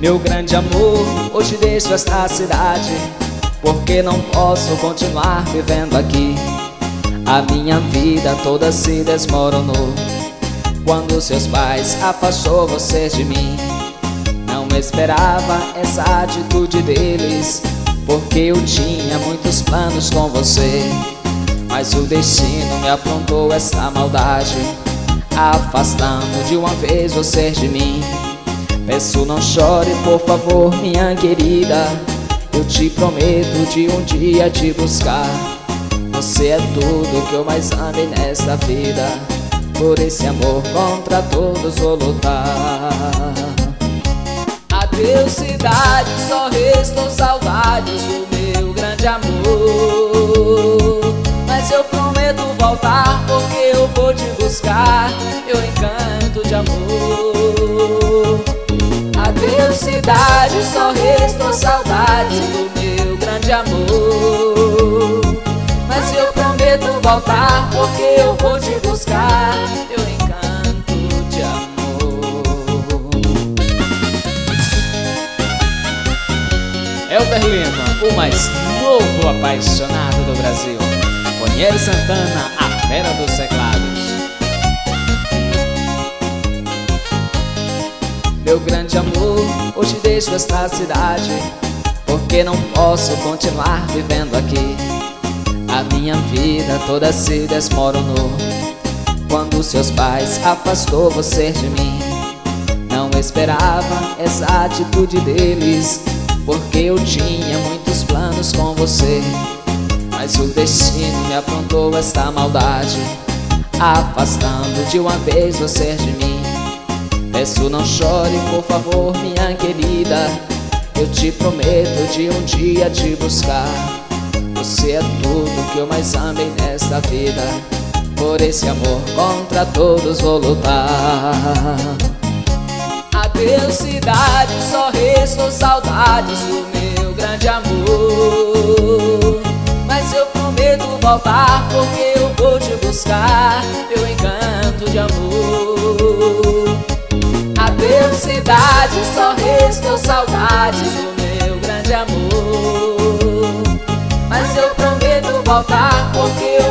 Meu grande amor, hoje deixo esta cidade, porque não posso continuar vivendo aqui. A minha vida toda se desmoronou quando seus pais afastou você de mim. Não esperava essa atitude deles, porque eu tinha muitos planos com você. Mas o destino me aprontou essa maldade, afastando de uma vez você de mim. Peço, não chore, por favor, minha querida. Eu te prometo de um dia te buscar. Você é tudo que eu mais amei nesta vida. Por esse amor contra todos vou lutar. Adeus cidade, só restou saudades do meu grande amor. Mas eu prometo voltar, porque eu vou te buscar, meu encanto de amor. Adeus cidade, só restou saudades do meu grande amor. Mas eu prometo voltar, porque eu vou te buscar, meu encanto de amor. Elber Lima, o mais novo apaixonado do Brasil. Ronieri Santana, a fera dos teclados. Meu grande amor, hoje deixo esta cidade, porque não posso continuar vivendo aqui. A minha vida toda se desmoronou quando seus pais afastou você de mim. Não esperava essa atitude deles, porque eu tinha muitos planos com você. Mas o destino me aprontou esta maldade, afastando de uma vez você de mim. Peço, não chore, por favor, minha querida. Eu te prometo de um dia te buscar. Você é tudo que eu mais amei nesta vida. Por esse amor contra todos vou lutar. Adeus cidade, só restou saudades do meu grande amor. Mas eu prometo voltar, porque eu vou te buscar, meu encanto de amor. Adeus cidade, só restou saudades do meu grande amor. Mas eu prometo voltar, porque